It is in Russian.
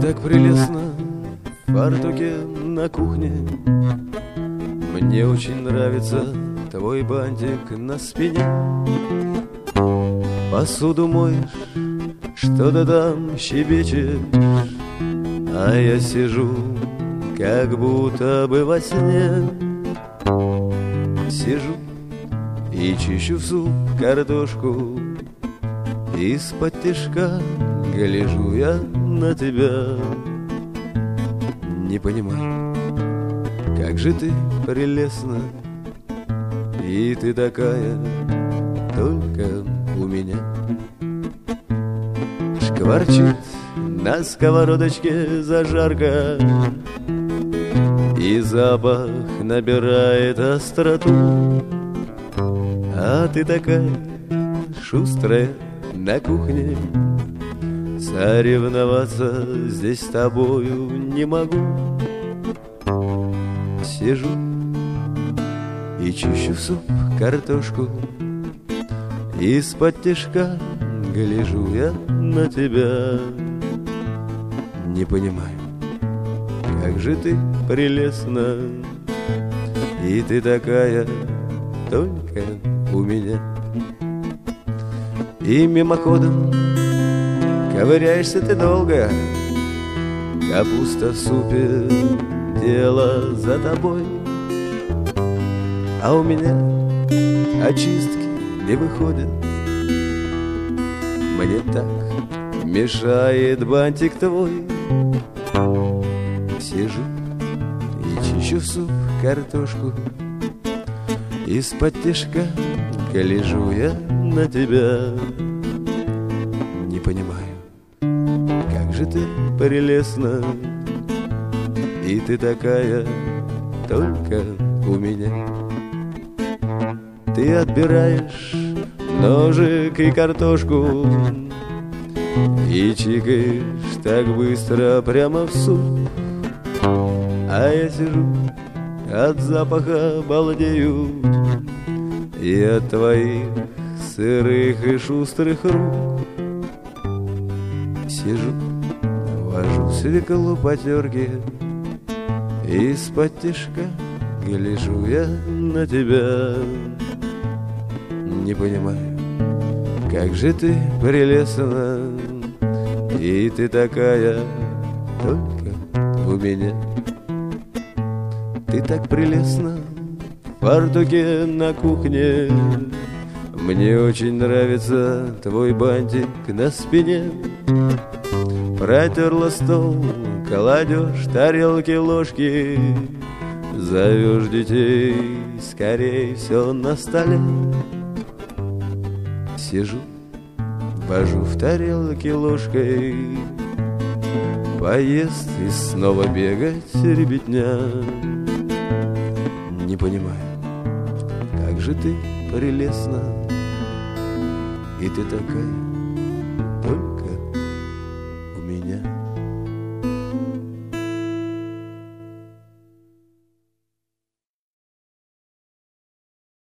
так прелестно в фартуке на кухне. Мне очень нравится твой бантик на спине. Посуду моешь, что-то там щебечешь, а я сижу, как будто бы во сне. Сижу и чищу в суп картошку, из-под тишка гляжу я на тебя. Не понимаю, как же ты прелестна, и ты такая только у меня. Шкварчит на сковородочке зажарка, и запах набирает остроту. А ты такая шустрая на кухне, соревноваться здесь с тобою не могу. Сижу и чищу в суп картошку, из-под тишка гляжу я на тебя. Не понимаю, как же ты прелестна, и ты такая только у меня. И мимоходом ковыряешься ты долго, капуста в супе, дело за тобой. А у меня очистки не выходят, мне так мешает бантик твой. Сижу и чищу в суп картошку, из-под тишка гляжу я на тебя. Не понимаю, как же ты прелестна, и ты такая только у меня. Ты отбираешь ножик и картошку, и чикаешь так быстро прямо в суп. А я сижу, от запаха балдею, и от твоих сырых и шустрых рук. Сижу, вожу свеклу по терке, из-под тишка гляжу я на тебя. Не понимаю, как же ты прелестна, и ты такая только у меня. Ты так прелестна в фартуке на кухне, мне очень нравится твой бантик на спине. Протерла стол, кладешь тарелки, ложки, зовешь детей, скорей все на столе. Сижу, вожу в тарелке ложкой, поест и снова бегать ребятня. Не понимаю, как же ты прелестна, и ты такая только